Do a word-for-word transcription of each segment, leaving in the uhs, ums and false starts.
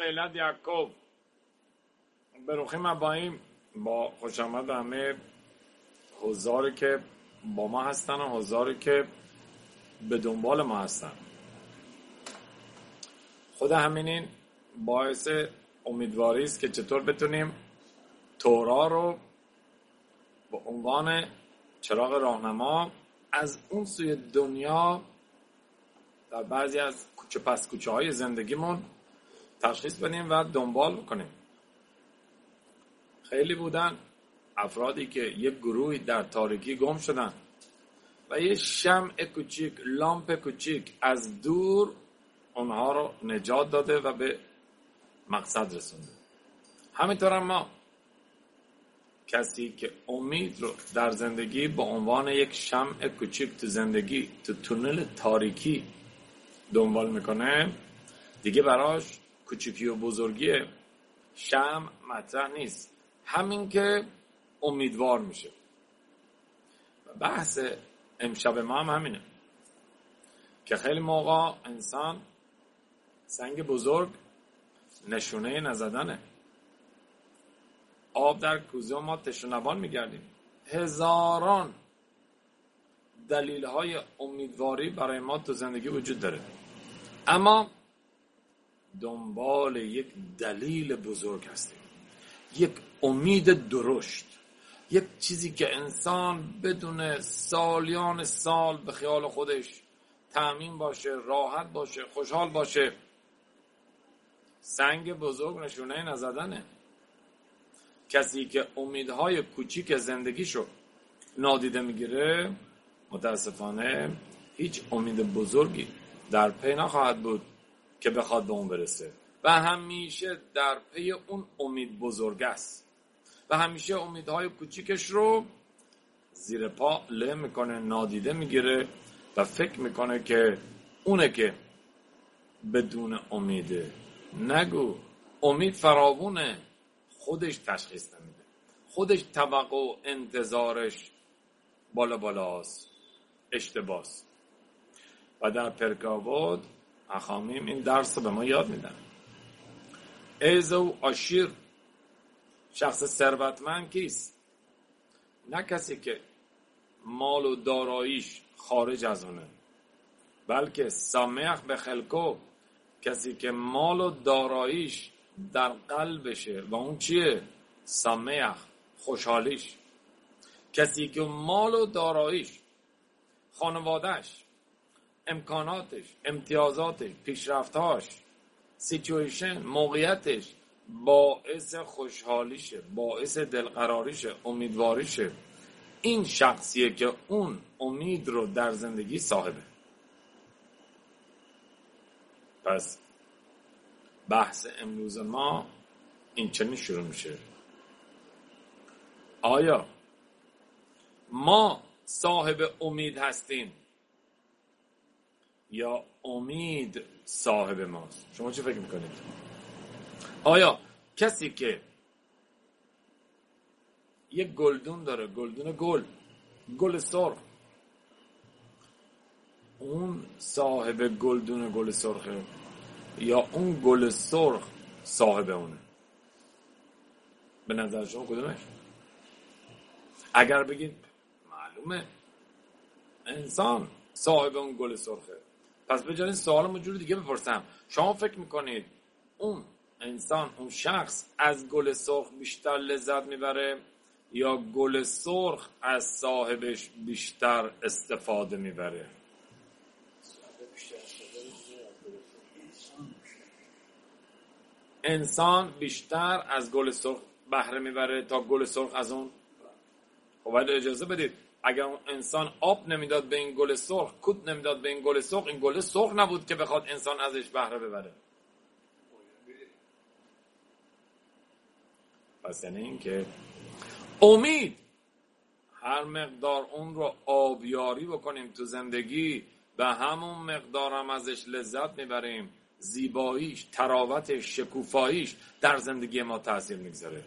ایلت یعقوب. بروخیم اباییم با خوش آمد به همه حضاری که با ما هستن و حضاری که به دنبال ما هستن. خود همینین باعث امیدواری است که چطور بتونیم تورا رو به عنوان چراغ راهنما از اون سوی دنیا در بعضی از کوچه پس کوچه های زندگیمون تشخیص بدیم و دنبال بکنیم. خیلی بودن افرادی که یک گروهی در تاریکی گم شدن و یه شمع کوچیک، لامپ کوچیک از دور اونها رو نجات داده و به مقصد رسونده. همینطور هم ما کسی که امید رو در زندگی به عنوان یک شمع کوچیک تو زندگی تو تونل تاریکی دنبال میکنه، دیگه براش کوچیکی و بزرگی شمع مطرح نیست، همین که امیدوار میشه. بحث امشب ما هم همینه که خیلی موقع انسان سنگ بزرگ نشونه نزدنه. آب در کوزه ما تشنه‌بان میگردیم. هزاران دلیل های امیدواری برای ما تو زندگی وجود داره، اما دنبال یک دلیل بزرگ هستیم، یک امید درشت، یک چیزی که انسان بدون سالیان سال به خیال خودش تأمین باشه، راحت باشه، خوشحال باشه. سنگ بزرگ نشونه نزدنه. کسی که امیدهای کوچیک زندگیشو نادیده میگیره متاسفانه هیچ امید بزرگی در پی نخواهد بود که بخواد به اون برسه و همیشه در پی اون امید بزرگ است و همیشه امیدهای کوچیکش رو زیر پا له میکنه، نادیده میگیره و فکر میکنه که اونه که بدون امیده. نگو، امید فراوونه، خودش تشخیص نمیده، خودش توقع و انتظارش بالا بالاست، اشتباهست. و در پرکاوود اخامیم این درس رو به ما یاد میدن. ایزو عشیر، شخص ثروتمند کیست؟ نه کسی که مال و داراییش خارج از اونه، بلکه سامح به خلقو، کسی که مال و داراییش در قلبشه و اون چیه؟ سامح، خوشحالیش. کسی که مال و داراییش، خانوادهش، امکاناتش، امتیازاتش، پیشرفتهاش، سیچویشن، موقعیتش باعث خوشحالیشه، باعث دلقراریشه، امیدواریشه. این شخصیه که اون امید رو در زندگی صاحبه. پس بحث امروز ما این چنین شروع میشه: آیا ما صاحب امید هستیم یا امید صاحب ماست؟ شما چی فکر میکنید؟ آیا کسی که یک گلدون داره، گلدون گل، گل سرخ، اون صاحب گلدون گل سرخه یا اون گل سرخ صاحب اونه؟ به نظر شما کدومش؟ اگر بگید معلومه انسان صاحب اون گل سرخه، پس بجانید سوالمو جور دیگه بپرسم: شما فکر میکنید اون انسان، اون شخص از گل سرخ بیشتر لذت میبره یا گل سرخ از صاحبش بیشتر استفاده میبره؟ انسان بیشتر از گل سرخ بهره میبره تا گل سرخ از اون. خب ولی اجازه بدید، اگر اون انسان آب نمیداد به این گل سرخ، کود نمیداد به این گل سرخ، این گل سرخ نبود که بخواد انسان ازش بهره ببره. پس یعنی این که امید هر مقدار اون رو آبیاری بکنیم تو زندگی، به همون مقدار هم ازش لذت میبریم. زیباییش، تراوتش، شکوفاییش در زندگی ما تاثیر میگذاره.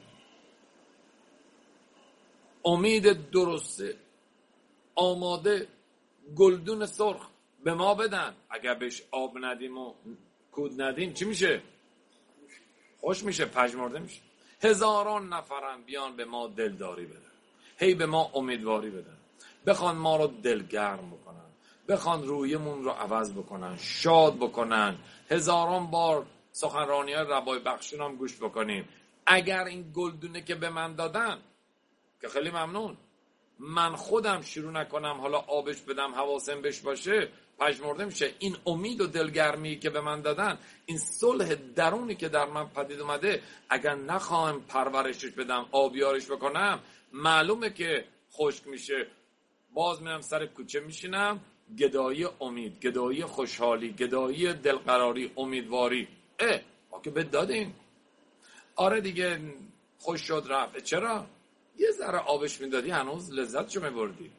امید درسته، آماده، گلدون سرخ به ما بدن، اگر بهش آب ندیم و کود ندیم چی میشه؟ خوش میشه، پژمرده میشه. هزاران نفرن بیان به ما دلداری بدن، هی به ما امیدواری بدن، بخوان ما رو دلگرم بکنن، بخوان رویمون رو عوض بکنن، شاد بکنن. هزاران بار سخنرانی های ربای بخشون هم گوش بکنیم. اگر این گلدونه که به من دادن، که خیلی ممنون، من خودم شروع نکنم حالا آبش بدم، حواسم بهش باشه، پژمرده میشه. این امید و دلگرمی که به من دادن، این صلح درونی که در من پدید اومده، اگر نخواهم پرورشش بدم، آبیارش بکنم، معلومه که خشک میشه. باز میرم سر کوچه میشینم، گدایی امید، گدایی خوشحالی، گدایی دلقراری، امیدواری. اه ما که بهت دادیم. آره دیگه خوش شد رفت. چرا؟ یه ذره آبش میدادی هنوز لذتشو میبردی.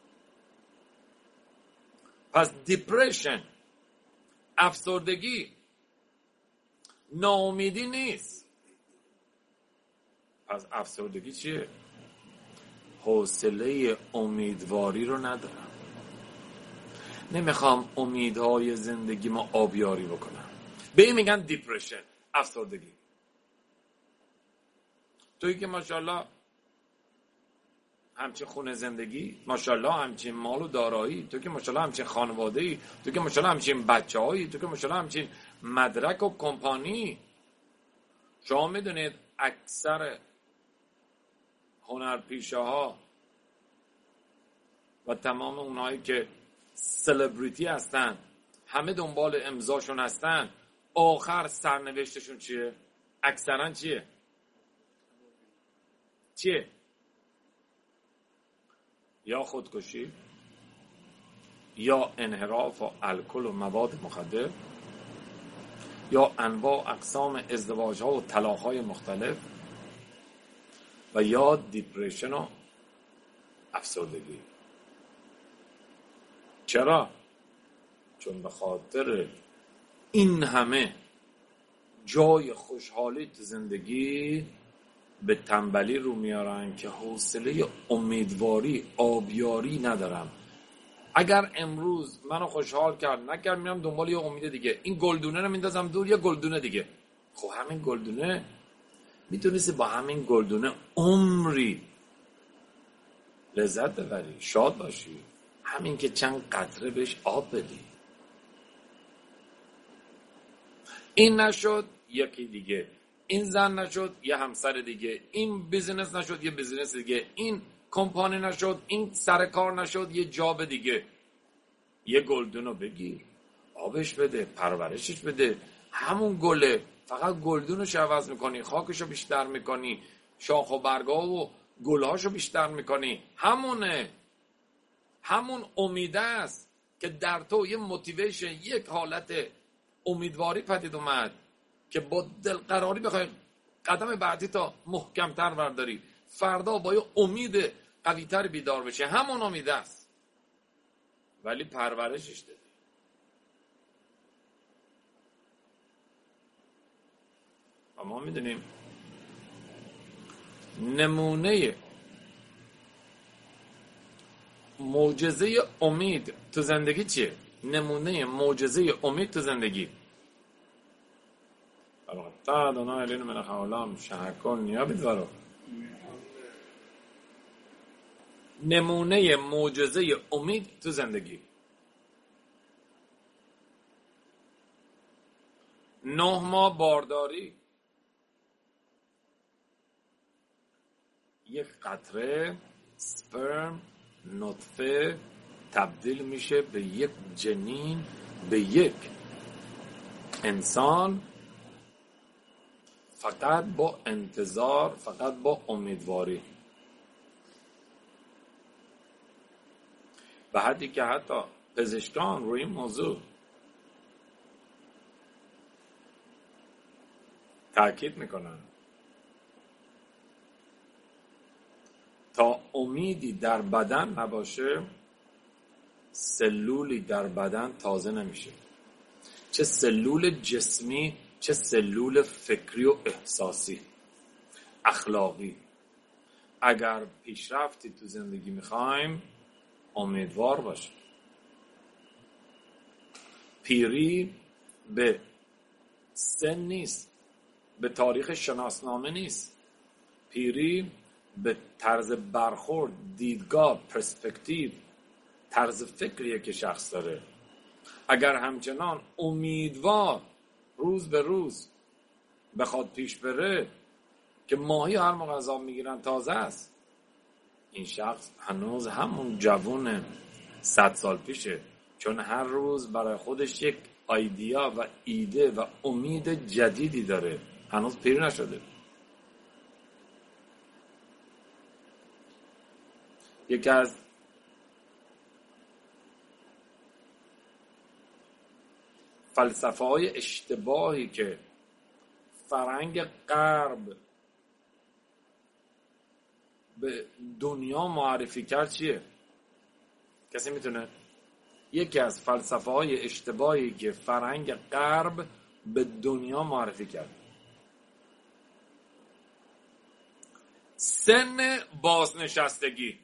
پس دیپرشن، افسردگی، ناامیدی نیست. پس افسردگی چیه؟ حوصله امیدواری رو ندارم، نمیخوام امیدهای زندگی ما آبیاری بکنم. به این میگن دیپرشن، افسردگی. تویی که ماشاءالله همچین خونه زندگی، ماشاءالله همچین مال و دارایی، تو که ماشاءالله همچین خانواده‌ای، تو که ماشاءالله همچین بچه‌هایی، تو که ماشاءالله همچین مدرک و کمپانی. شما میدونید اکثر هنرپیشه ها و تمام اونایی که سلبریتی هستن، همه دنبال امضاشون هستن، آخر سرنوشتشون چیه؟ اکثرا چیه؟ چیه؟ یا خودکشی، یا انحراف و الکل و مواد مخدر، یا انواع اقسام ازدواج ها و طلاق های مختلف، و یا دیپرشن و افسردگی. چرا؟ چون به خاطر این همه جای خوشحالی تو زندگی به تنبلی رو میارن که حوصله امیدواری، آبیاری ندارم. اگر امروز منو خوشحال کرد نکرد، میرم دنبال یه امید دیگه. این گلدونه رو میندازم دور، یه گلدونه دیگه. خب همین گلدونه میتونستی با همین گلدونه عمری لذت ببری، شاد باشی. همین که چند قطره بهش آب بدی. این نشد یکی دیگه، این زن نشد یه همسر دیگه، این بیزینس نشد یه بیزینس دیگه، این کمپانی نشد، این سرکار نشد یه جاب دیگه. یه گلدونو بگیر، آبش بده، پرورشش بده، همون گله، فقط گلدونش عوض میکنی، خاکشو بیشتر میکنی، شاخ و برگا و گلهاشو بیشتر میکنی. همونه، همون امیده است که در تو یه موتیویشن، یک حالت امیدواری پدید اومد که با دلقراری بخوای قدم بعدی تا محکمتر برداری، فردا با یه امید قویتر بیدار بشه. همون امیده است، ولی پرورشش دادی. و ما میدونیم نمونه معجزه امید تو زندگی چیه؟ نمونه معجزه امید تو زندگی تا دونا الین من خولام شهکن نیابید ورو. نمونه معجزه امید تو زندگی. نه ماه بارداری، یک قطره سپرم نطفه تبدیل میشه به یک جنین، به یک انسان، فقط با انتظار، فقط با امیدواری. به حدی که حتی پزشکان روی این موضوع تاکید میکنن تا امیدی در بدن نباشه، سلولی در بدن تازه نمیشه، چه سلول جسمی، چه سلول فکری و احساسی، اخلاقی. اگر پیشرفتی تو زندگی میخوایم، امیدوار باشیم. پیری به سن نیست، به تاریخ شناسنامه نیست. پیری به طرز برخورد، دیدگاه، پرسپکتیو، طرز فکریه که شخص داره. اگر همچنان امیدوار روز به روز بخواد پیش بره که ماهی هر موقع از آب میگیرن تازه است، این شخص هنوز همون جوون صد سال پیشه، چون هر روز برای خودش یک ایدیا و ایده و امید جدیدی داره، هنوز پیر نشده. یکی از فلسفه های اشتباهی که فرهنگ غرب به دنیا معرفی کرد چیه؟ کسی میتونه؟ یکی از فلسفه های اشتباهی که فرهنگ غرب به دنیا معرفی کرد، سن بازنشستگی.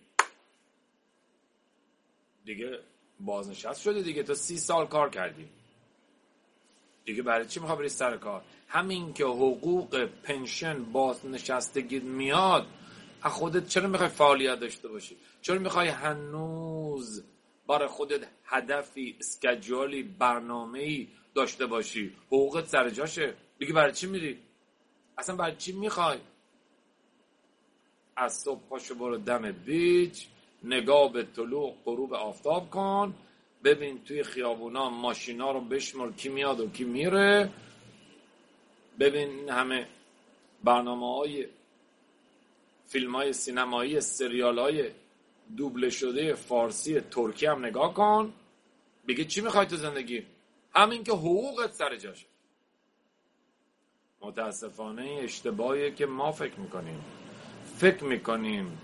دیگه بازنشست شده دیگه، تو سی سال کار کردی دیگه، برای چی میخوای بری سر کار؟ همین که حقوق پنشن بازنشستگی میاد، از خودت چرا میخوای فعالیت داشته باشی؟ چرا میخوای هنوز برای خودت هدفی، اسکیجولی، برنامه‌ای داشته باشی؟ حقوقت سر جاشه دیگه، برای چی میری؟ اصلا برای چی میخوای؟ از صبح پاشو برو دم بیچ، نگاه به طلوع غروب آفتاب کن، ببین توی خیابونا ماشینا رو بشمر کی میاد و کی میره، ببین همه برنامه‌های فیلم‌های سینمایی، سریال‌های دوبله شده فارسی، ترکی هم نگاه کن، بگی چی میخوای تو زندگی؟ همین که حقوقت سر جاشه. متاسفانه اشتباهیه که ما فکر میکنیم فکر میکنیم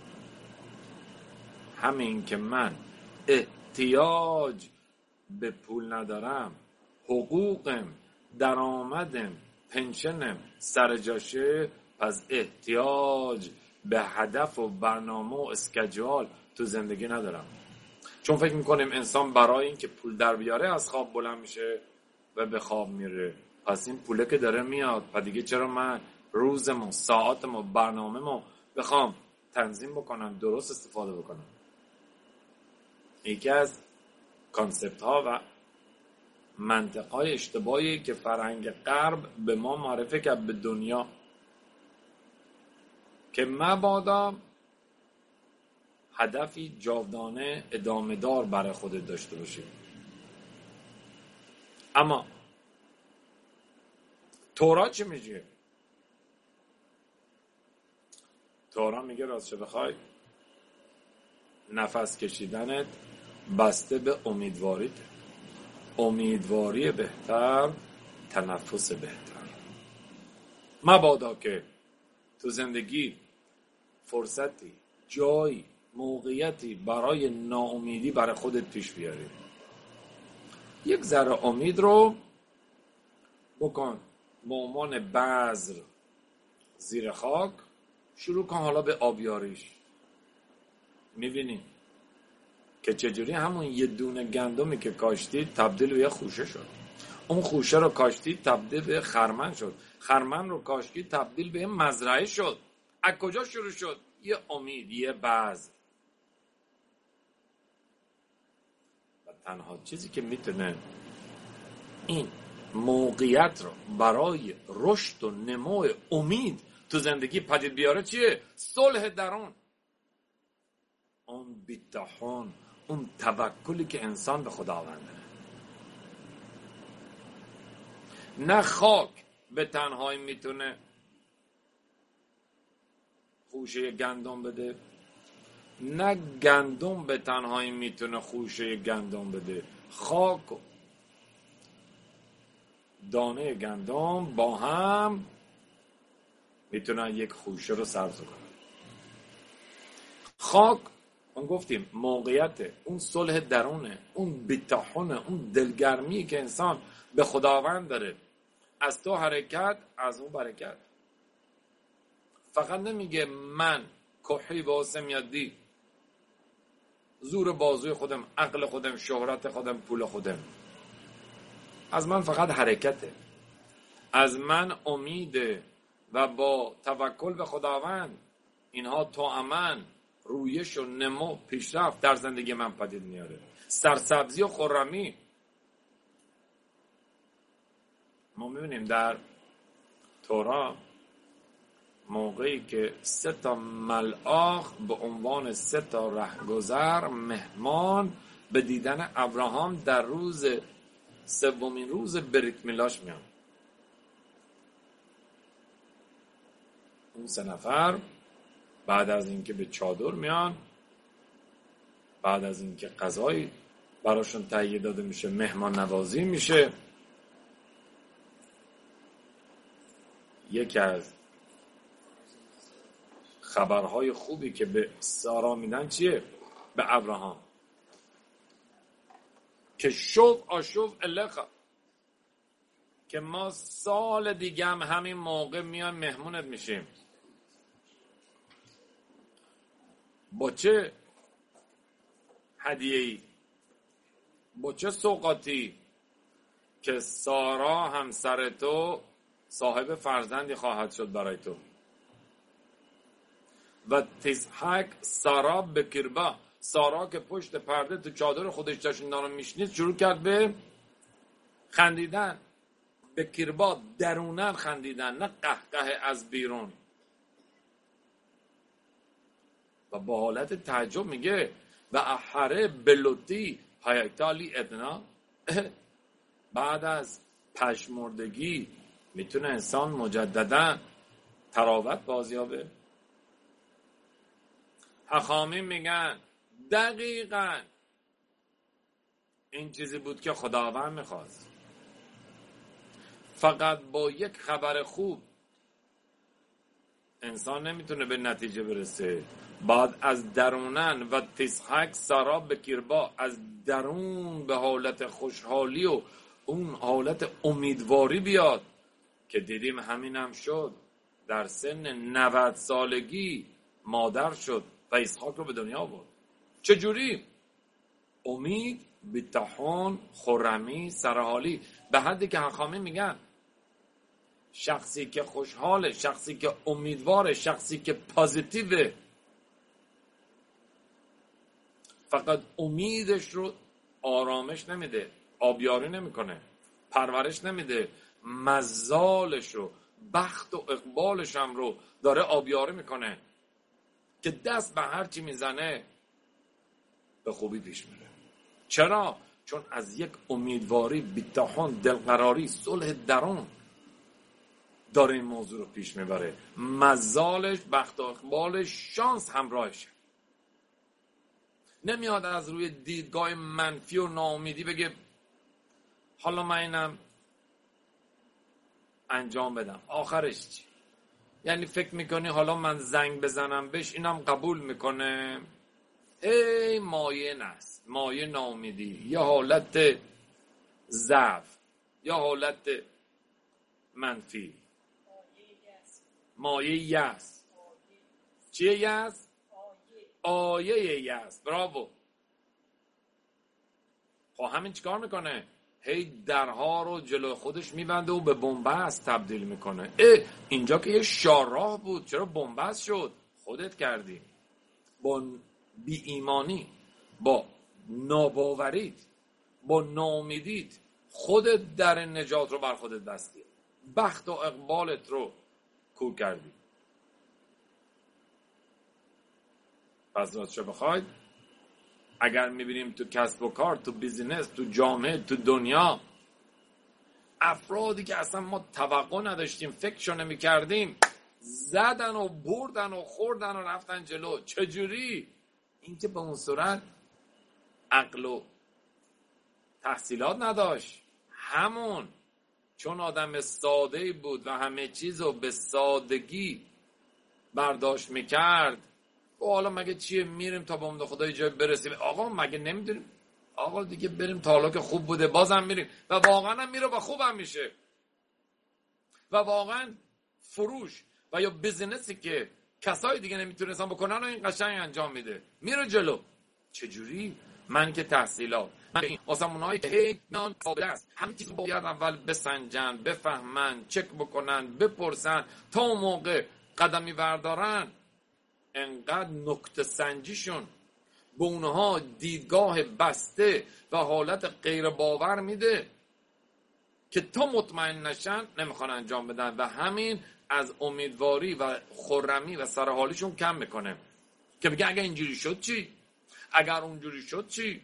همین که من احتیاج به پول ندارم، حقوقم، درآمدم، پنشنم سر جاشه، پس احتیاج به هدف و برنامه و اسکیجول تو زندگی ندارم. چون فکر میکنیم انسان برای این که پول در بیاره از خواب بلند میشه و به خواب میره، پس این پوله که داره میاد، پس دیگه چرا من روزمو، ساعتمو، برنامه‌مو بخوام تنظیم بکنم، درست استفاده بکنم؟ یکی از کانسپت ها و منطق های اشتباهی که فرهنگ غرب به ما معرفی کرد، به دنیا، که مبادا هدفی جاودانه ادامه دار برای خودت داشته باشی. اما تورات چی میگه؟ تورات میگه راستش بخوای نفس کشیدنت بسته به امیدواریت، امیدواری بهتر، تنفس بهتر. مبادا که تو زندگی فرصتی، جایی، موقعیتی برای ناامیدی برای خودت پیش بیاری. یک ذره امید رو بکن به عنوان بذر زیر خاک، شروع کن حالا به آبیاریش. میبینی که چجوری همون یه دونه گندمی که کاشتی تبدیل به یه خوشه شد، اون خوشه رو کاشتی تبدیل به خرمن شد، خرمن رو کاشتی تبدیل به مزرعه شد. از کجا شروع شد؟ یه امید، یه بذر. و تنها چیزی که میتونه این موقعیت رو برای رشد و نمو امید تو زندگی پدید بیاره چیه؟ صلح درون، اون بیتاحون، اون توکلی که انسان به خداونده. نه خاک به تنهایی میتونه خوشه گندم بده، نه گندم به تنهایی میتونه خوشه گندم بده. خاک و دانه گندم با هم میتونن یک خوشه رو سبز کنن. خاک اون گفتیم موقعیت، اون صلح درونه، اون بیتاحونه، اون دلگرمی که انسان به خداوند داره. از تو حرکت، از اون برکت. فقط نمیگه من کحی و حسم یدی، زور بازوی خودم، عقل خودم، شهرت خودم، پول خودم، از من فقط حرکته. از من امیده و با توکل به خداوند اینها توأمن رویش و نمو پیشرفت در زندگی من پدید میاره، سرسبزی و خرمی. ما میبینیم در تورات موقعی که سه تا ملاخ به عنوان سه تا رهگذر مهمان به دیدن ابراهام در روز سومین روز بریت میلاش میان، اون سه نفر بعد از اینکه به چادر میان، بعد از اینکه غذایی براشون تهیه داده میشه، مهمان نوازی میشه، یکی از خبرهای خوبی که به سارا میدن چیه؟ به ابراهام که شوف آشوف الخا، که ما سال دیگه هم همین موقع میان مهمونت میشیم. با چه هدیه‌ای، با چه سوغاتی؟ که سارا همسر تو صاحب فرزندی خواهد شد برای تو. و تضحک سارا بکربا، سارا که پشت پرده تو چادر خودش داشت اینا رو میشنید شروع کرد به خندیدن. بکربا درونن خندیدن، نه قهقه از بیرون. و با حالت تعجب میگه و احره بلوتی هایتالی ادنا. بعد از پشمردگی میتونه انسان مجددا تراوت بازیابه؟ حخامین میگن دقیقاً این چیزی بود که خداوند میخواست. فقط با یک خبر خوب انسان نمیتونه به نتیجه برسه. بعد از درونن و تضحک سارا بکربا، از درون به حالت خوشحالی و اون حالت امیدواری بیاد که دیدیم همین هم شد. در سن نود سالگی مادر شد و اسحاق رو به دنیا آورد. چجوری؟ امید، بی‌تحان، خرمی، سرحالی، به حدی که حخامی میگن شخصی که خوشحاله، شخصی که امیدواره، شخصی که پازیتیوه، فقط امیدش رو آرامش نمیده، آبیاری نمیکنه، پرورش نمیده، مزالش رو، بخت و اقبالش هم رو داره آبیاری میکنه که دست به هر چی میزنه به خوبی پیش میره. چرا؟ چون از یک امیدواری، بی‌تحان، دلقراری، صلح درون داره این موضوع رو پیش میبره. مزالش، بخت و اقبالش، شانس همراهشه. نمیاد از روی دیدگاه منفی و ناامیدی بگه حالا من اینم انجام بدم، آخرش چی؟ یعنی فکر میکنی حالا من زنگ بزنم بهش اینم قبول میکنه؟ ای مایه نست، مایه ناامیدی، یا حالت ضعف، یا حالت منفی، مایه یأس. چیه یأس؟ آیه یأس. براو. خب همین چیکار میکنه؟ هی درها رو جلو خودش میبنده و به بنبست تبدیل میکنه. اه اینجا که یه شارراه بود چرا بنبست شد؟ خودت کردی. با بی ایمانی، با ناباوریت، با ناامیدیت خودت در نجات رو بر خودت بستی، بخت و اقبالت رو کور کردی. پس راستشو بخواید اگر میبینیم تو کسب و کار، تو بیزینس، تو جامعه، تو دنیا، افرادی که اصلا ما توقع نداشتیم، فکرشو نمی‌کردیم، زدن و بردن و خوردن و رفتن جلو. چجوری؟ این که به اون صورت عقل و تحصیلات نداشت، همون چون آدم ساده‌ای بود و همه چیزو به سادگی برداشت میکرد. و حالا مگه چیه، میریم تا به امید خدای جای برسیم. آقا مگه نمیدونیم؟ آقا دیگه بریم تا حالا که خوب بوده بازم میریم و واقعا هم میره و خوبم میشه. و واقعا فروش و یا بیزینسی که کسای دیگه نمیتونستن بکنن و این قشنگ انجام میده، میره جلو. چجوری؟ من که تحصیلات، آسمون‌هایی که هی نان قابل است، همه چیز باید اول بسنجن، بفهمن، چک بکنن، بپرسن، تا اون موقع قدمی بردارن. انقدر نکته سنجیشون به اونها دیدگاه بسته و حالت غیر باور میده که تا مطمئن نشن نمیخوان انجام بدن و همین از امیدواری و خرمی و سرحالیشون کم میکنه که بگه اگر اینجوری شد چی؟ اگر اونجوری شد چی؟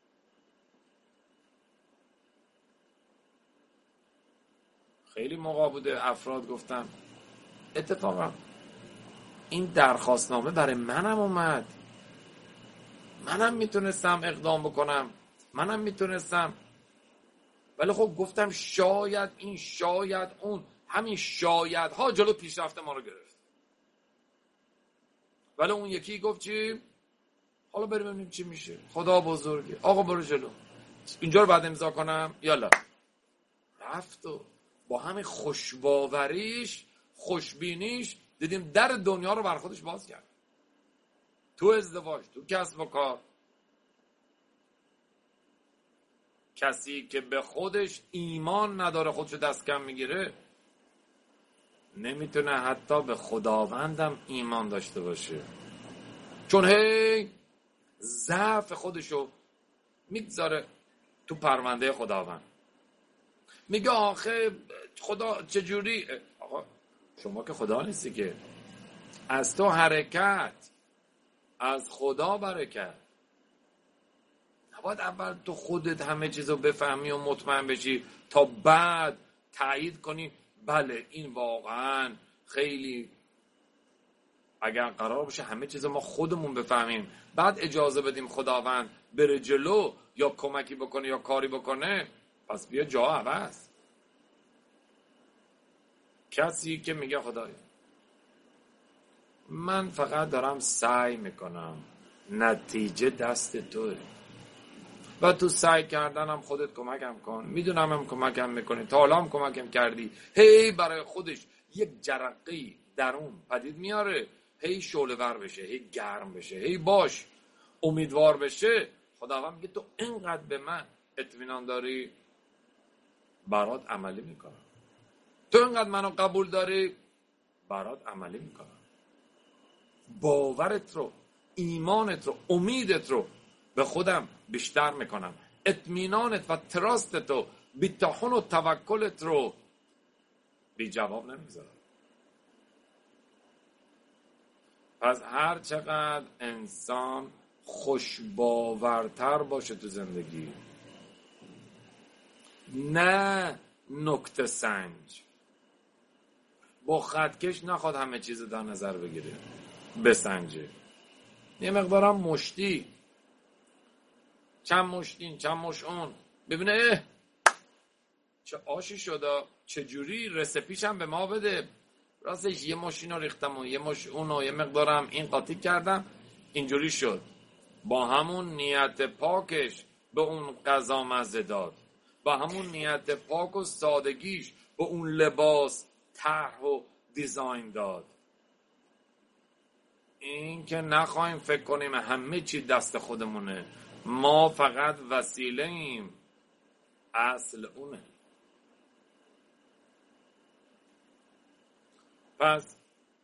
خیلی موقع بوده افراد گفتن اتفاقا این درخواستنامه برای منم اومد، منم میتونستم اقدام بکنم، منم میتونستم، ولی خب گفتم شاید این شاید اون، همین شاید ها جلو پیشرفت ما رو گرفت. ولی اون یکی گفت چی؟ حالا بریم ببینیم چی میشه، خدا بزرگه، آقا برو جلو، اینجا رو بعد امضا کنم، یالا. رفت و با همین خوشباوریش، خوشبینیش، دیدیم در دنیا رو بر خودش باز کرد. تو ازدواج، تو کسب و کار. کسی که به خودش ایمان نداره، خودشو دست کم میگیره، نمیتونه حتی به خداوندم ایمان داشته باشه، چون هی ضعف خودشو میگذاره تو پرونده خداوند. میگه آخه خدا چجوری؟ آقا شما که خدا نیستی که، از تو حرکت، از خدا برکت. نباید اول تو خودت همه چیزو بفهمی و مطمئن بشی تا بعد تایید کنی بله این واقعا خیلی، اگر قرار باشه همه چیزو ما خودمون بفهمیم بعد اجازه بدیم خداوند بره جلو یا کمکی بکنه یا کاری بکنه، پس بیا جا عوض. کسی که میگه خدایا من فقط دارم سعی میکنم، نتیجه دست توه و تو سعی کردنم خودت کمکم کن، میدونم هم کمکم میکنی، تا حالا هم کمکم کردی، هی برای خودش یک جرقه‌ای درون پدید میاره، هی شعله ور بشه، هی گرم بشه، هی باش امیدوار بشه. خداوند میگه تو اینقدر به من اطمینان داری، برات عملی میکنم. تو اینقدر منو قبول داری، برات عملی میکنم. باورت رو، ایمانت رو، امیدت رو به خودم بیشتر میکنم. اطمینانت و تراستت رو، بی‌تحن و توکلت رو بی جواب نمیذارم. پس هر چقدر انسان خوشباورتر باشه تو زندگی، نه نکته سنج، با خطکش نخواد همه چیز در نظر بگیره، بسنجه. یه مقدارم مشتی، چند مشتین چند مش اون، ببینه اه چه آشی شده، چه جوری رسپیش هم به ما بده، راستش یه ماشین رو ریختم و یه مش اونو یه مقدارم این قاطی کردم اینجوری شد. با همون نیت پاکش به اون غذا مزه داد، با همون نیت پاک و سادگیش به اون لباس طرح و دیزاین داد. این که نخواهیم فکر کنیم همه چی دست خودمونه، ما فقط وسیله ایم، اصل اونه. پس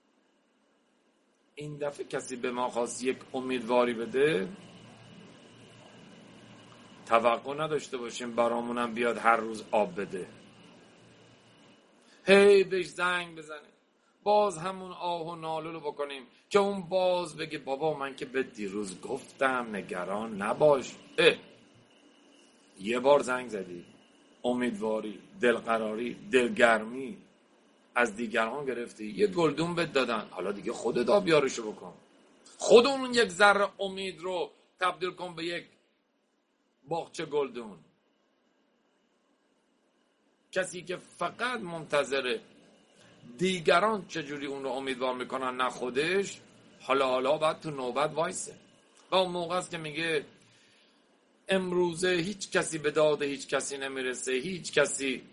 این دفعه کسی به ما خواست یک امیدواری بده، توقع نداشته باشیم برامونم بیاد هر روز آب بده، هی بهش زنگ بزنیم، باز همون آه و ناله رو بکنیم که اون باز بگه بابا من که به دیروز گفتم نگران نباش. اه یه بار زنگ زدی، امیدواری، دلقراری، دلگرمی از دیگران گرفتی، یه گلدون بهت دادن، حالا دیگه خودت آبیارشو بکن، خود اون یک ذره امید رو تبدیل کن به یک باغچه گلدون. کسی که فقط منتظره دیگران چجوری اون رو امیدوار میکنن نه خودش، حالا حالا باید تو نوبت وایسه و اون موقع است که میگه امروزه هیچ کسی به داد هیچ کسی نمیرسه، هیچ کسی.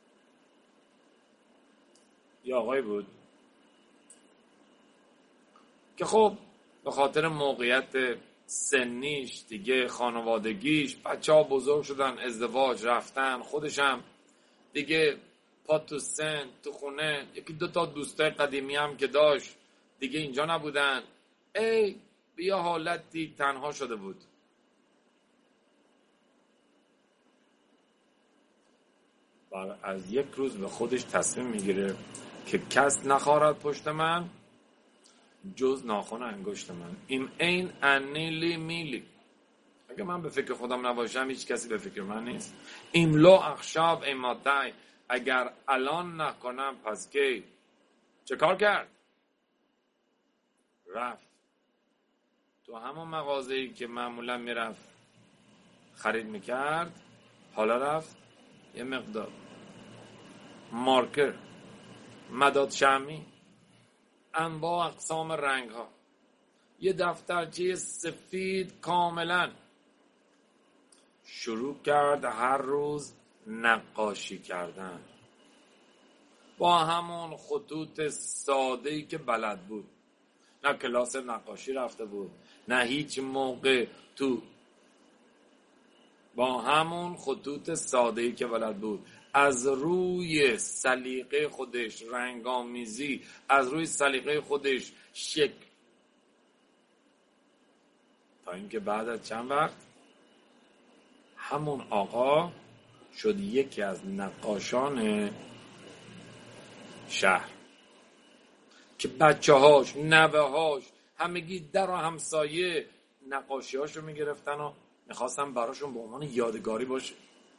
یه آقای بود که خب به خاطر موقعیت سنیش دیگه، خانوادگیش، بچه ها بزرگ شدن، ازدواج رفتن، خودشم دیگه پا تو سن تو خونه. یکی دو تا دوستای قدیمی هم که داشت دیگه اینجا نبودن. ای به یه حالتی تنها شده بود. بعد از یک روز به خودش تصمیم میگیره که کس نخارد پشت من جز ناخن انگشت من. این این انیلی میلی. اگه من به فکر خودم نباشم هیچ کسی به فکر من نیست. ایملو اخشاب ایماتای، اگر الان نکنم پس کی؟ چه کار کرد؟ رفت تو همون مغازه‌ای که معمولا میرفت خرید میکرد، حالا رفت یه مقدار مارکر، مداد شمی، انواع اقسام رنگ ها، یه دفترچه سفید کاملا، شروع کرد هر روز نقاشی کردن با همون خطوط ساده‌ای که بلد بود. نه کلاس نقاشی رفته بود، نه هیچ موقع تو، با همون خطوط ساده‌ای که بلد بود، از روی سلیقه خودش رنگامیزی، از روی سلیقه خودش شکل، تا اینکه بعد از چند وقت همون آقا شد یکی از نقاشان شهر که بچه هاش، نوه هاش، همگی در و همسایه نقاشی هاشو میگرفتن و میخواستن براشون به عنوان یادگاری باشه.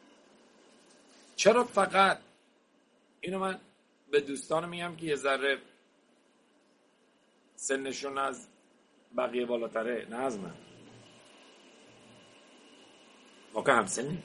چرا فقط اینو من به دوستان میگم که یه ذره سنشون از بقیه بالاتره، نه از من، ما که همسنیم.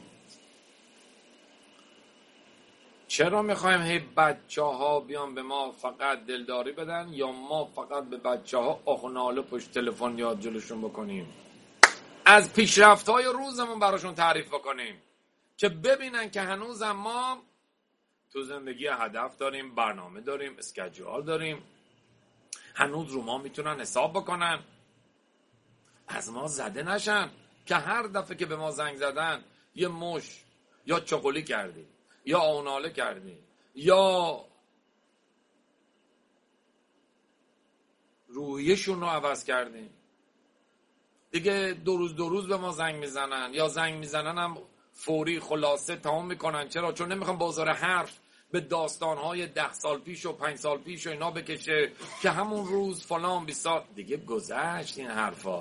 چرا میخوایم هی بچه ها بیان به ما فقط دلداری بدن، یا ما فقط به بچه ها آخ و ناله پشت تلفن یاد جلوشون بکنیم؟ از پیشرفت های روزمون براشون تعریف بکنیم که ببینن که هنوز ما تو زندگی هدف داریم، برنامه داریم، اسکیجول داریم، هنوز رو ما میتونن حساب بکنن، از ما زده نشن که هر دفعه که به ما زنگ زدن یه مش یا چغلی کردیم یا آوناله کردیم یا رویشون رو عوض کردیم. دیگه دو روز دو روز به ما زنگ میزنن، یا زنگ میزنن هم فوری خلاصه تمام میکنن. چرا؟ چون نمیخوام بازار حرف به داستانهای ده سال پیش و پنج سال پیش و اینا بکشه که همون روز فلان بیسار دیگه گذشت. این حرفا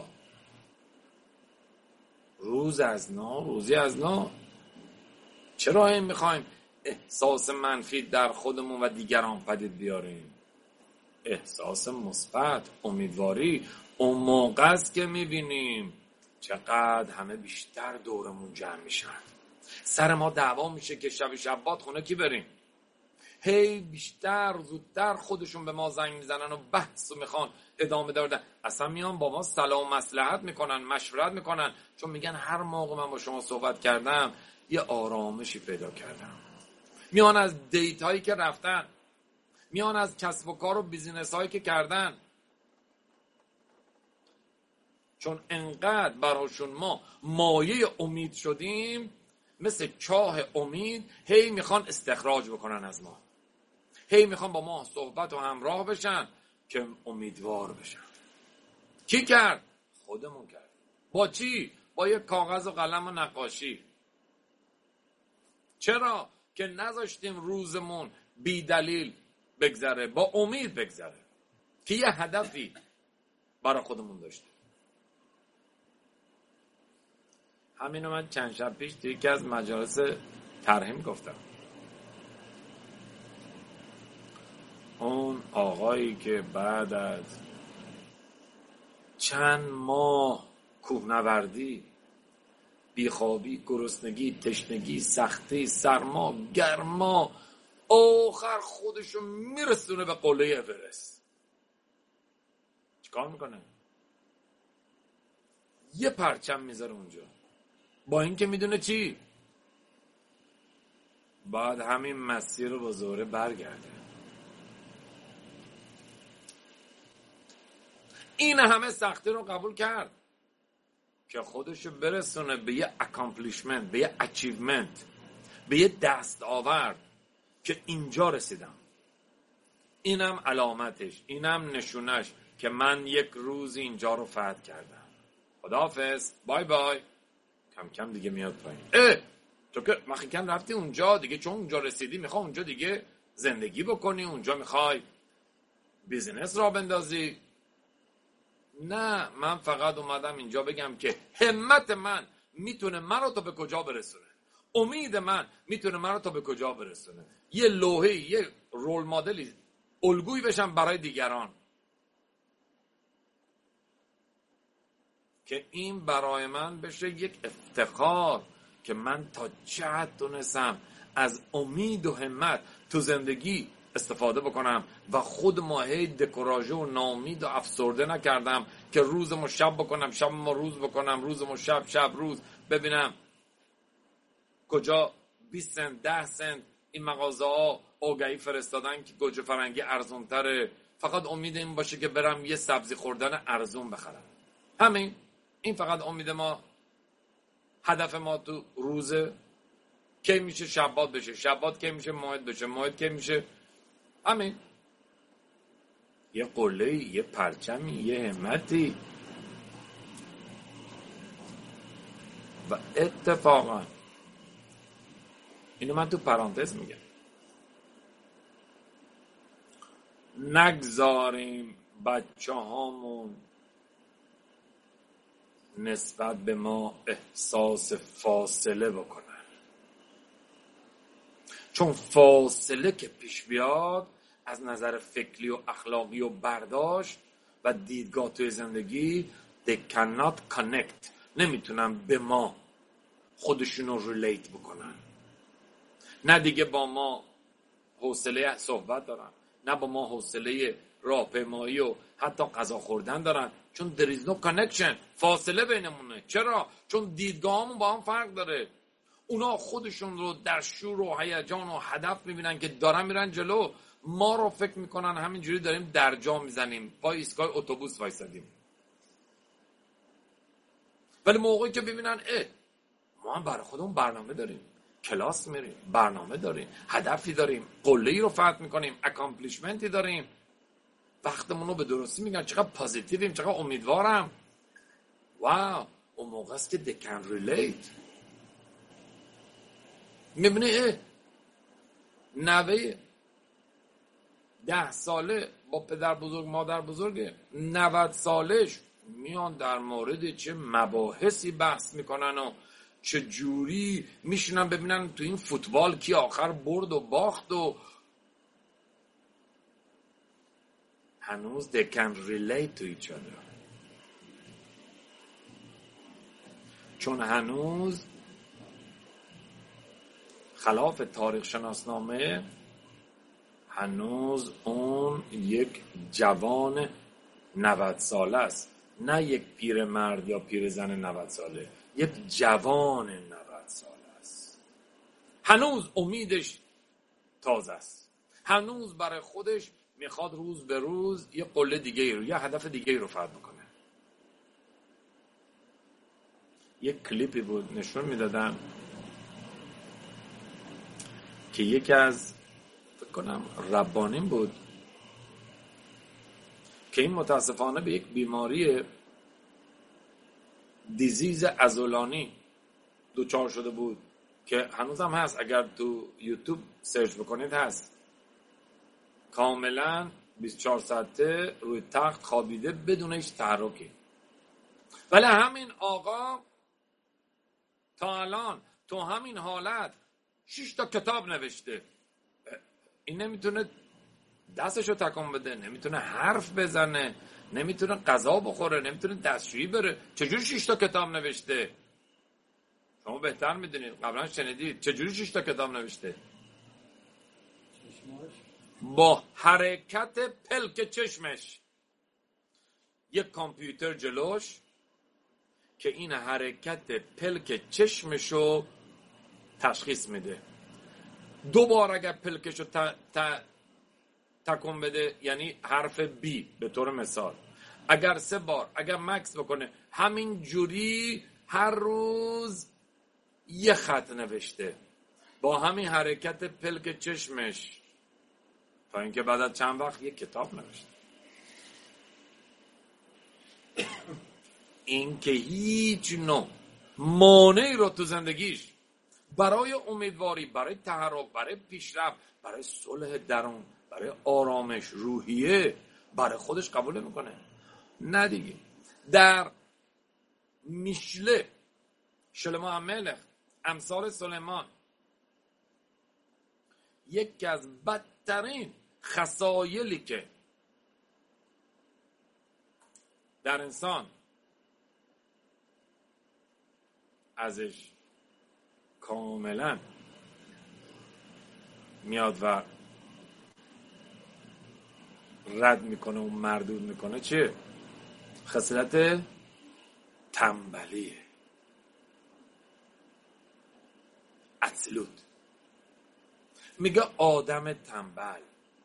روز از نو، روزی از نو. چرا این میخوایم احساس منفی در خودمون و دیگران پدید بیاریم؟ احساس مثبت، امیدواری، اون موقع است که میبینیم چقدر همه بیشتر دورمون جمع میشن. سر ما دعوا میشه که شب شبات خونه کی بریم. هی بیشتر زودتر خودشون به ما زنگ میزنن و بحث رو میخوان ادامه دادن. اصلا میان با ما سلام و مصلحت میکنن، مشورت میکنن، چون میگن هر موقع من با شما صحبت کردم یه آرامشی پیدا کردم. میان از دیت هایی که رفتن، میان از کسب و کار و بیزینس هایی که کردن، چون انقدر براشون ما مایه امید شدیم، مثل چاه امید هی میخوان استخراج بکنن از ما، هی میخوان با ما صحبت و همراه بشن که امیدوار بشن. کی کرد؟ خودمون کرد. با چی؟ با یک کاغذ و قلم و نقاشی. چرا؟ که نذاشتیم روزمون بی دلیل بگذره، با امید بگذره که یه هدفی برای خودمون داشتیم. همینو من چند شب پیش توی یکی از مجالس ترحیم گفتم. اون آقایی که بعد از چند ماه کوهنوردی، بیخوابی، گرسنگی، تشنگی، سختی، سرما، گرما، آخر خودشو میرسونه به قله اورست. چیکار میکنه؟ یه پرچم میذاره اونجا، با اینکه میدونه چی؟ بعد همین مسیر رو با زوره برگرده. این همه سختی رو قبول کرد، که خودشو برسونه به یه اکامپلیشمنت، به یه اچیومنت، به یه دستاورد که اینجا رسیدم. اینم علامتش، اینم نشونش که من یک روز اینجا رو فتح کردم. خداحافظ، بای بای. کم کم دیگه میاد پایین. اه تو که مخیکن رفتی اونجا دیگه، چون اونجا رسیدی میخوای اونجا دیگه زندگی بکنی، اونجا میخوای بیزینس را بندازی. نه، من فقط اومدم اینجا بگم که همت من میتونه من رو تا به کجا برسونه، امید من میتونه من رو تا به کجا برسونه. یه لوحه، یه رول مدلی، الگویی بشم برای دیگران که این برای من بشه یک افتخار که من تا چه حد تونستم از امید و همت تو زندگی استفاده بکنم و خود ما هی دکوراژه و ناامید و افسرده نکردم که روزمو شب بکنم، شبمو روز بکنم، روزمو شب، شب روز. ببینم کجا بیست سنت، ده سنت این مغازه ها آگهی فرستادن که گوجه فرنگی ارزون تره، فقط امید این باشه که برم یه سبزی خوردن ارزون بخرم. همین، این فقط امید ما، هدف ما تو روزه. کی میشه شبات بشه، شبات کی میشه ماهد بشه، ماهد کی میشه. همین، یه قله، یه پرچمی، یه همتی. و اتفاقا اینو من تو پرانتز میگم، نگذاریم بچه هامون نسبت به ما احساس فاصله بکنن، چون فاصله که پیش بیاد از نظر فکری و اخلاقی و برداشت و دیدگاه توی زندگی they cannot connect، نمیتونن به ما خودشونو ریلیت بکنن. نه دیگه با ما حوصله صحبت دارن، نه با ما حوصله راهپیمایی و حتی غذا خوردن دارن، چون there is no connection، فاصله بینمونه. چرا؟ چون دیدگاهمون با هم فرق داره. اونا خودشون رو در شور و هیجان و هدف میبینن که دارن میرن جلو، ما رو فکر میکنن همینجوری داریم درجا میزنیم، پای ایستگاه اتوبوس وایسادیم. ولی موقعی که ببینن اه ما هم برای خودمون برنامه داریم، کلاس میریم، برنامه داریم، هدفی داریم، قله‌ای رو فتح میکنیم، اکامپلیشمنتی داریم، وقتمون رو به درستی میگن، چقدر پازیتیویم، چقدر امیدوارم، واو، اون موقع است که they can relate. میبینی اه نوه ده ساله با پدر بزرگ مادر بزرگه نود سالش میان در مورد چه مباحثی بحث میکنن و چه جوری میشونن ببینن تو این فوتبال کی آخر برد و باخت و هنوز they can relate to each other، چون هنوز خلاف تاریخ شناسنامه هنوز اون یک جوان نود ساله است، نه یک پیر مرد یا پیر زن نود ساله، یک جوان نود ساله است. هنوز امیدش تازه است، هنوز برای خودش میخواد روز به روز یه قله دیگه رو، یه هدف دیگه رو فتح بکنه. یک کلیپی بود نشون میدادن که یکی از فکر کنم ربانین بود که این متاسفانه به یک بیماری دیزیز عضلانی دوچار شده بود که هنوز هم هست، اگر تو یوتیوب سرچ بکنید هست، کاملا بیست و چهار ساعته روی تخت خوابیده بدون هیچ تحرکی. ولی همین آقا تا الان تو همین حالت شش تا کتاب نوشته. این نمیتونه دستشو تکون بده، نمیتونه حرف بزنه، نمیتونه غذا بخوره، نمیتونه دستشویی بره، چجوری شش تا کتاب نوشته؟ شما بهتر میدونید، قبلا شنیدید چجوری شش تا کتاب نوشته؟ با حرکت پلک چشمش. یک کامپیوتر جلوش که این حرکت پلک چشمشو تشخیص میده. دو بار اگر پلکشو ت... ت... تکون بده، یعنی حرف بی به طور مثال، اگر سه بار اگر مکس بکنه همین جوری هر روز یه خط نوشته با همین حرکت پلک چشمش تا اینکه بعد از چند وقت یه کتاب نوشته. این که هیچ نوع مانعی رو تو زندگیش برای امیدواری، برای تحرک، برای پیشرفت، برای صلح درون، برای آرامش روحیه برای خودش قبول نمیکنه. نه دیگه. در میشله شلمو الملک امثال سلیمان یکی از بدترین خصایلی که در انسان ازش کاملا میاد و رد میکنه و مردود میکنه چه؟ خصلت تنبلیه، عطلود. میگه آدم تنبل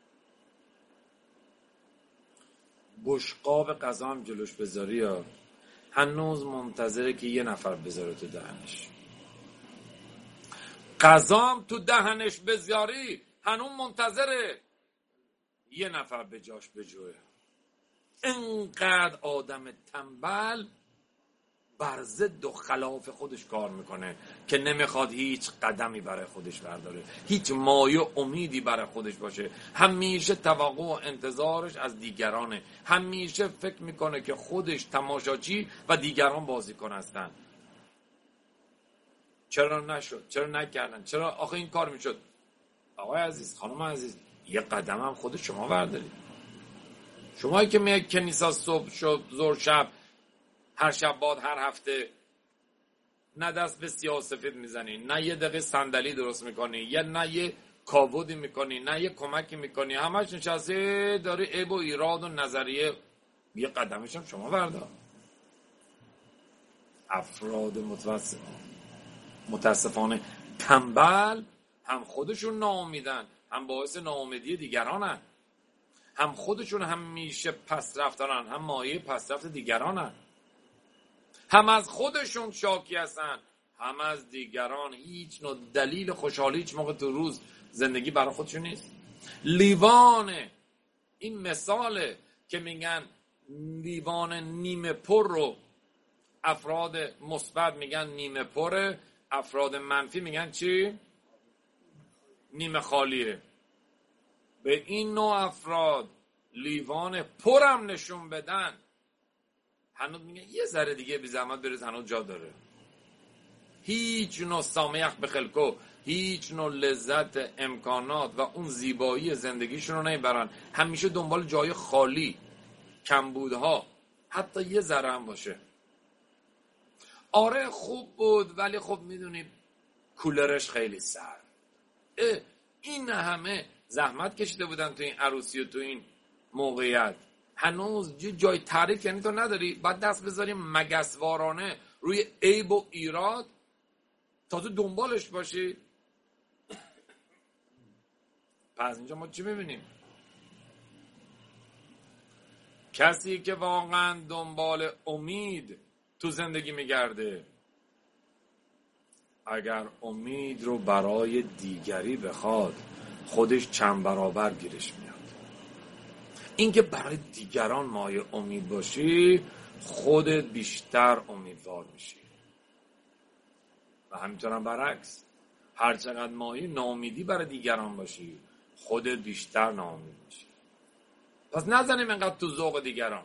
بشقاب غذا هم جلوش بذاری یا هنوز منتظره که یه نفر بذاره تو دهنش. غذا هم تو دهنش بذاری هنوز منتظره یه نفر به جاش بجوه. اینقدر آدم تنبل بر ضد و خلاف خودش کار میکنه که نمیخواد هیچ قدمی برای خودش برداره، هیچ مایه امیدی برای خودش باشه، همیشه توقع و انتظارش از دیگرانه، همیشه فکر میکنه که خودش تماشاچی و دیگران بازیکن هستن. چرا نشد؟ چرا نکردن؟ چرا آخه این کار میشد؟ آقای عزیز، خانم عزیز، یه قدم هم خود شما بردارید. شمایی که میاد کنیسا صبح شب ظهر شب هر شب باد هر هفته نه دست به سیاه سفید میزنی، نه یه دقیقه صندلی درست میکنی، یا نه یه کاودی میکنی، نه یه کمکی میکنی، همش نشسته داری عیب و ایراد و نظریه. یه قدمش هم شما بردار. افراد متوسط متاسفانه تنبل هم خودشون ناامیدن، هم باعث ناامیدی دیگرانن، هم خودشون همیشه پس رفتارن، هم مایه پس رفت دیگرانن، هم از خودشون شاکی هستن، هم از دیگران. هیچ نوع دلیل خوشحالی هیچ موقع تو روز زندگی برای خودشون نیست. لیوان این مثاله که میگن لیوان نیمه پر رو افراد مثبت میگن نیمه پره، افراد منفی میگن چی؟ نیمه خالیه. به این نوع افراد لیوان پرم نشون بدن، هنوز میگن یه ذره دیگه بی زحمت بریز، هنوز جا داره. هیچ نوع سامیخ به خلکو، هیچ نوع لذت امکانات و اون زیبایی زندگیشون رو نمیبرن، همیشه دنبال جای خالی، کمبودها، حتی یه ذره هم باشه. آره خوب بود ولی خب میدونی کولرش خیلی سرد. این همه زحمت کشیده بودن تو این عروسی و تو این موقعیت، هنوز جای تعریف یعنی تو نداری؟ بعد دست بذاری مگسوارانه روی عیب و ایراد تا تو دنبالش باشی. پس اینجا ما چی میبینیم؟ کسی که واقعا دنبال امید تو زندگی میگرده، اگر امید رو برای دیگری بخواد خودش چند برابر گیرش میاد. این که برای دیگران مایه امید باشی خودت بیشتر امیدوار میشی و همینطور هم برعکس، هر چقدر مایه ناامیدی برای دیگران باشی خودت بیشتر ناامید میشی. پس نزنیم اینقدر تو ذوق دیگران.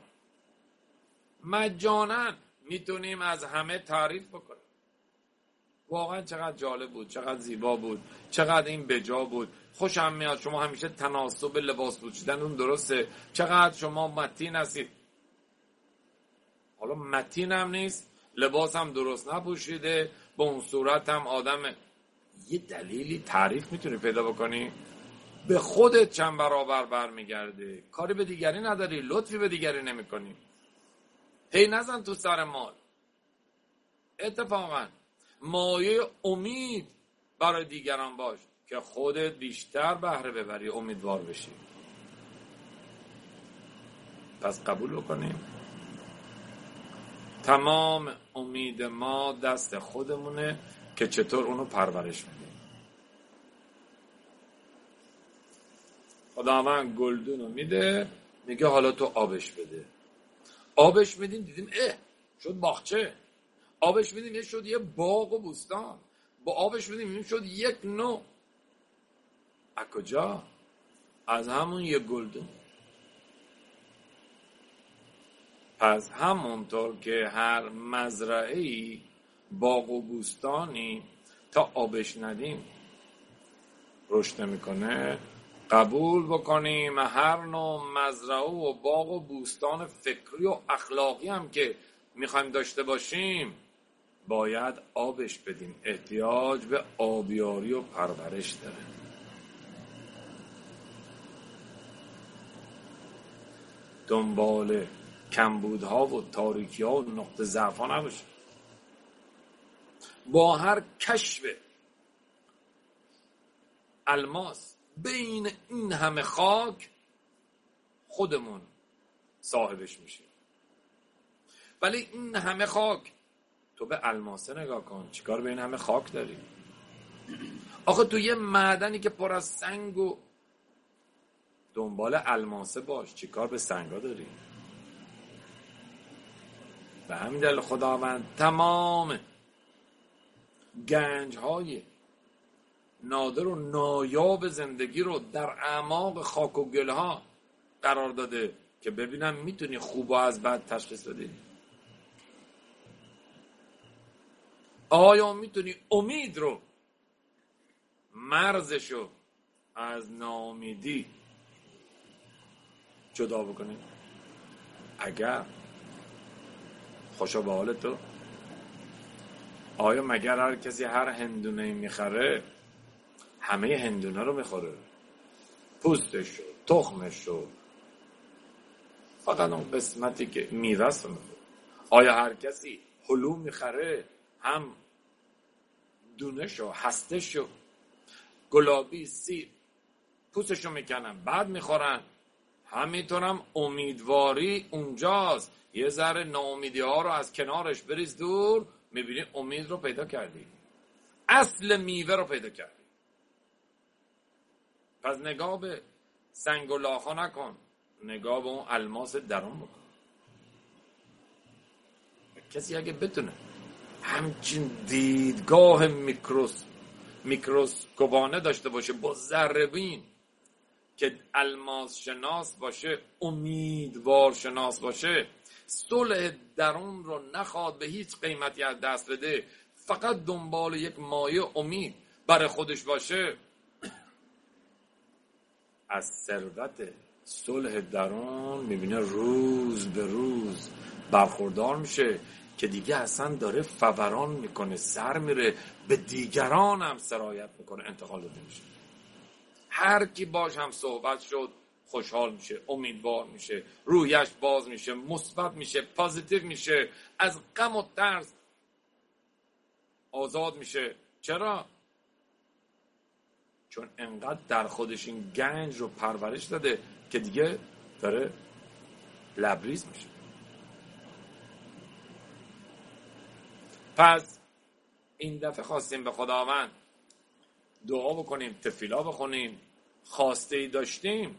مجانا میتونیم از همه تعریف بکنیم. واقعا چقدر جالب بود، چقدر زیبا بود، چقدر این بجا بود، خوشم میاد. شما همیشه تناسب لباس پوشیدن اون درسته، چقدر شما متین هستید. حالا متین هم نیست، لباس هم درست نپوشیده، با اون صورت هم آدم. یه دلیلی تعریف میتونی پیدا بکنی؟ به خودت چند برابر برمیگرده، کاری به دیگری نداری، لطفی به دیگری نمی کنی. هی نزن تو سر مال. اتفاقا مایه امید برای دیگران باش که خودت بیشتر بهره ببری، امیدوار بشی. پس قبول بکنیم تمام امید ما دست خودمونه که چطور اونو پرورش بدیم. خداوند گلدون رو میده، میگه حالا تو آبش بده. آبش میدیم، دیدیم اه شد باغچه. آبش میدیم یه شد یه باغ و بوستان. با آبش میدیم این شد یک نوع. از کجا؟ از همون یه گلدون. پس همونطور که هر مزرعه‌ای باغ و بوستانی تا آبش ندیم رشد نمیکنه، قبول بکنیم هر نوع مزرعه و باغ و بوستان فکری و اخلاقی هم که میخوایم داشته باشیم باید آبش بدیم. احتیاج به آبیاری و پرورش داره. دنبال کمبودها و تاریکی‌ها و نقطه ضعف‌ها نباشه. با هر کشف الماس بین این همه خاک خودمون صاحبش میشیم. ولی این همه خاک، تو به الماسه نگاه کن، چیکار به این همه خاک داری؟ آخه تو یه معدنی که پر از سنگ و دنبال الماسه باش، چیکار به سنگا داری؟ به همین دلیل خداوند تمام گنج‌های نادر و نایاب زندگی رو در اعماق خاک و گلها قرار داده که ببینم میتونی خوب و از بد تشخیص بدی. آیا میتونی امید رو، مرزشو از ناامیدی جدا بکنی؟ اگر خوشا به حال تو. آیا مگر هر کسی هر هندونه میخره همه هندونه رو میخوره؟ پوستش رو، تخمش رو، فقط اون قسمتی که میوه‌ست رو میخوره. آیا هر کسی هلو میخره هم دونش رو، هستش رو، گلابی، سیب، پوستش رو میکنن بعد میخورن؟ همینطورم امیدواری اونجاست. یه ذره ناامیدی ها رو از کنارش بریز دور، میبینی امید رو پیدا کردی، اصل میوه رو پیدا کردی. پس نگاه به سنگ و لاخا نکن، نگاه به اون الماس درون بکن. کسی اگه بتونه همچین دیدگاه میکروس میکروسکوپانه داشته باشه، با ذره بین، که الماس شناس باشه، امیدوار شناس باشه، صلح درون رو نخواد به هیچ قیمتی از دست بده، فقط دنبال یک مایه امید برای خودش باشه، از ثروت صلح درون میبینه روز به روز برخوردار میشه که دیگه اصلا داره فوران میکنه، سر میره، به دیگران هم سرایت میکنه، انتقال داده میشه. هر کی باش هم صحبت شد خوشحال میشه، امیدوار میشه، رویش باز میشه، مثبت میشه، پازیتیو میشه، از غم و ترس آزاد میشه. چرا؟ چون انقدر در خودش این گنج رو پرورش داده که دیگه داره لبریز میشه. پس این دفعه خواستیم به خداوند دعا بکنیم، تفیلا بخونیم، خواسته ای داشتیم،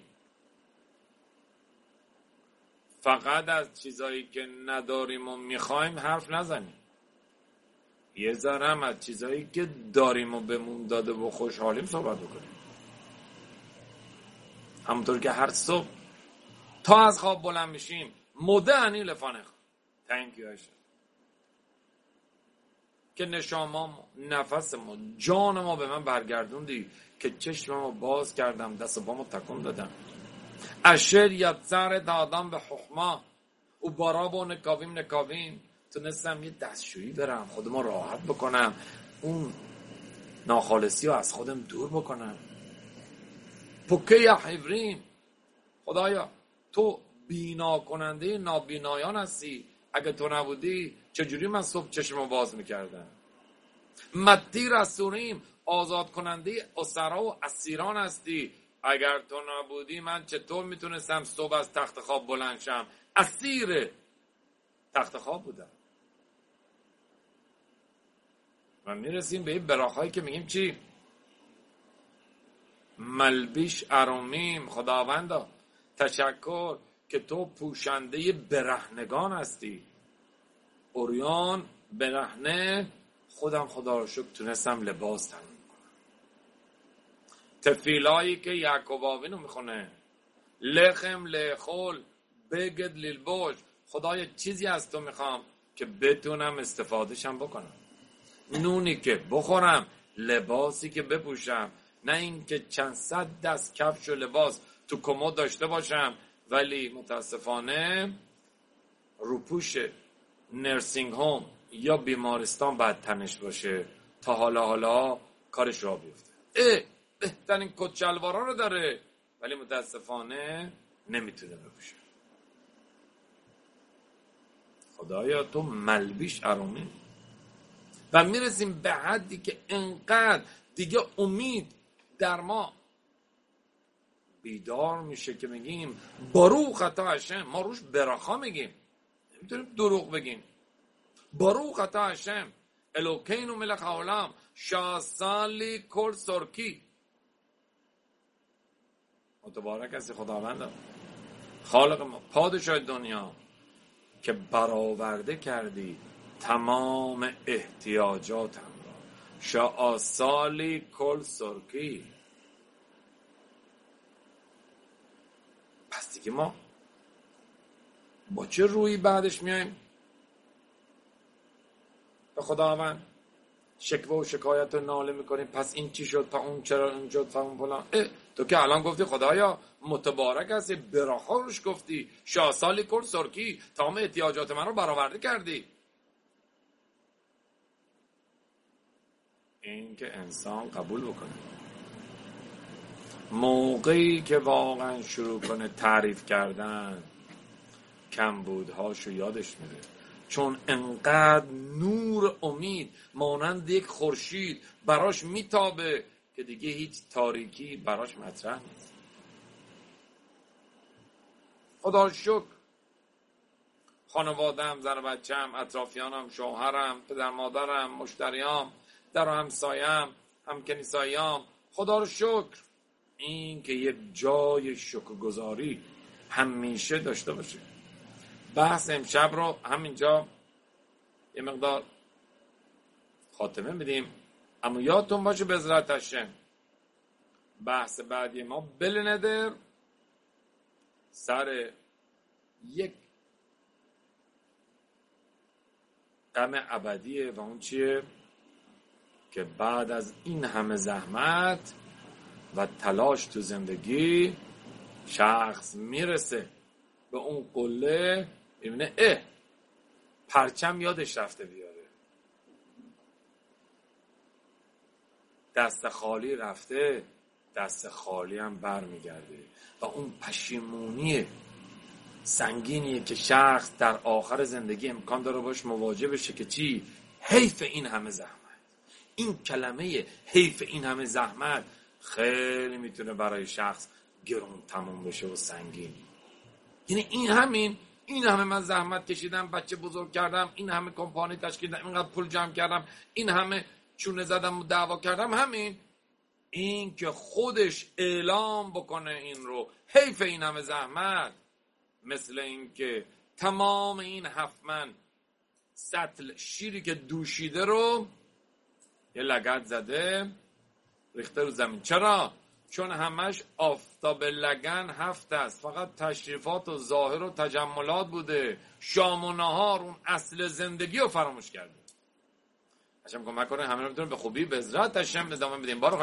فقط از چیزایی که نداریم و میخوایم حرف نزنیم. یه ذره هم از چیزایی که داریم و بهمون داده و خوشحالیم صحبت بکنیم. همونطور که هر صبح تا از خواب بلند میشیم مدعنی لفانه تنکی هاشم که نشامام، نفس ما، جان ما به من برگردوندی که چشم ما باز کردم، دست با ما تکون دادم. اشر یتزر دادم به حکما و بارا با نکاویم نکاویم، تونستم یه دستشویی برم، خودم راحت بکنم، اون ناخالصی رو از خودم دور بکنم. پوکه یا حیورین، خدایا تو بینا کننده نابینایان هستی، اگه تو نبودی چجوری من صبح چشمو باز میکردم؟ متی رسولیم، آزاد کننده اسرا و اسیران هستی، اگر تو نبودی من چطور میتونستم صبح از تخت خواب بلند شم؟ اسیر تخت خواب بودم. و میرسیم به این براخایی که میگیم چی؟ ملبیش ارومیم. خداوندا تشکر که تو پوشنده برهنگان هستی. اوریان برهنه، خودم خدا رو شکر تونستم لباس تنم کنم. تفیلایی که یعقوب آوینو میخونه، لخم لخول بگد لیلبوش، خدای چیزی از تو میخوام که بتونم استفادهشم بکنم، نونی که بخورم، لباسی که بپوشم، نه این که چند صد دست کفش و لباس تو کمد داشته باشم ولی متاسفانه روپوش نرسینگ هوم یا بیمارستان باید تنش باشه تا حالا حالا کارش را بیفته. اه بهترین کت شلوارا رو داره ولی متاسفانه نمیتونه بپوشه. خدایا تو ملبیش ارومی. و میرسیم به حدی که انقدر دیگه امید در ما بیدار میشه که میگیم باروخ اتا هشم. ما روش براخا میگیم، نمیتونیم دروغ بگیم. باروخ اتا هشم الوکین و ملک عالم شاسالی کل سرکی. متبارک هستی خداوند خالق ما، پادشاه دنیا، که برآورده کردی تمام احتیاجاتم را. شاسالی کل سرکی. پس دیگه ما با چه روی بعدش میایم به خداوند شکوه و شکایت رو ناله میکنیم؟ پس این چی شد، پس اون چرا این شد، پس اون فلان. تو که الان گفتی خدایا متبارک هستی، براخا روش گفتی، شاسالی کل سرکی، تمام احتیاجات من رو برآورده کردی. این که انسان قبول بکنه، موقعی که واقعا شروع کنه تعریف کردن، کمبودهاشو یادش میره، چون انقدر نور امید مانند یک خورشید براش میتابه که دیگه هیچ تاریکی براش مطرح نیست. خدا شکر خانوادم، زن و بچم، اطرافیانم، شوهرم، پدر مادرم، مشتریام، در و همسایم، هم کنیساییام، خدا رو شکر این که یک جای شکرگزاری همیشه داشته باشه. بحث امشب رو همینجا یه مقدار خاتمه میدیم، اما یادتون باشه به عزت هشم بحث بعدی ما بلندر سر یک غم ابدیه و اون چیه که بعد از این همه زحمت و تلاش تو زندگی شخص میرسه به اون قله، میبینه اه پرچم یادش رفته بیاره، دست خالی رفته، دست خالی هم بر میگرده و اون پشیمونی سنگینیه که شخص در آخر زندگی امکان داره باش مواجه بشه که چی؟ حیف این همه زحمت. این کلمه حیف این همه زحمت خیلی میتونه برای شخص گرون تموم بشه و سنگین. یعنی این همین این همه من زحمت کشیدم، بچه بزرگ کردم، این همه کمپانی تشکیل دادم، اینقدر پول جمع کردم، این همه چونه زدم و دعوا کردم، همین این که خودش اعلام بکنه این رو حیف این همه زحمت، مثل این که تمام این هفتمن سطل شیری که دوشیده رو یه لگد زده ریخته رو زمین. چرا؟ چون همش آفتاب لگن هفت است، فقط تشریفات و ظاهر و تجملات بوده، شام و نهار اون اصل زندگی رو فراموش کرده. هشم کمک کنه همه رو بتونیم به خوبی به عزت هشم ادامه بدیم. بارو